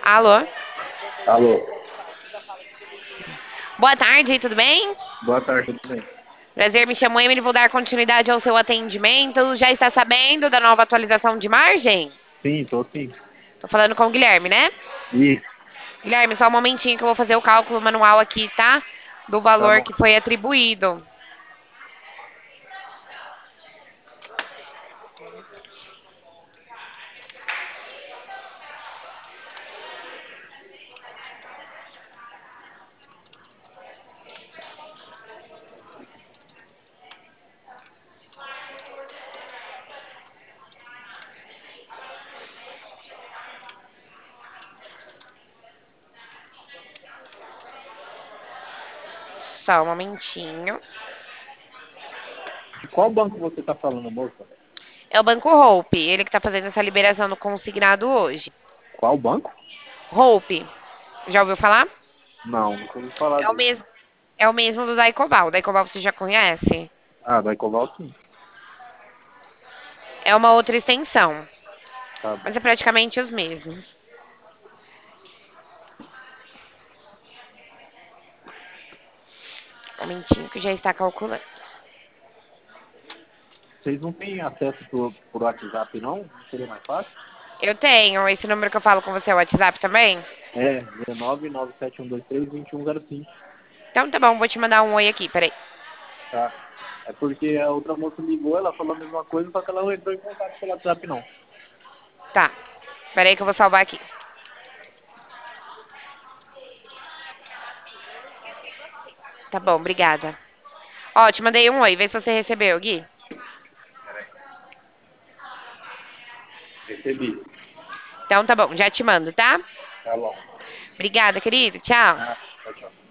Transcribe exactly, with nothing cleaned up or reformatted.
Alô? Alô, Boa tarde, tudo bem? boa tarde, tudo bem? Prazer, me chamo Emily, vou dar continuidade ao seu atendimento. Já está sabendo da nova atualização de margem? Sim, tô sim. Tô falando com o Guilherme, né? Isso, Guilherme, só um momentinho que eu vou fazer o cálculo manual aqui, tá? Do tá valor bom. que foi atribuído. Só um momentinho. De qual banco você tá falando, moça? É o Banco Hope, ele que tá fazendo essa liberação do consignado hoje. Qual banco? Hope, já ouviu falar? Não, nunca ouvi falar É o dele. mesmo, é o mesmo do Daicoval. O Daicoval você já conhece? Ah, da Ecoval sim. É uma outra extensão, Tá mas bom. é praticamente os mesmos. Um momentinho que já está calculando. Vocês não têm acesso por, por WhatsApp, não? Não seria mais fácil? Eu tenho esse número que eu falo com você, é o WhatsApp também? É, nove nove sete um dois três dois um zero cinco. Então tá bom, vou te mandar um oi aqui, peraí. Tá. É porque a outra moça ligou, ela falou a mesma coisa, só que ela não entrou em contato pelo WhatsApp, não. Tá, peraí que eu vou salvar aqui. Tá bom, obrigada. Ó, te mandei um oi, vê se você recebeu, Gui. Recebi. Então tá bom, já te mando, tá? Tá bom. Obrigada, querido, tchau. Ah, tchau, tchau.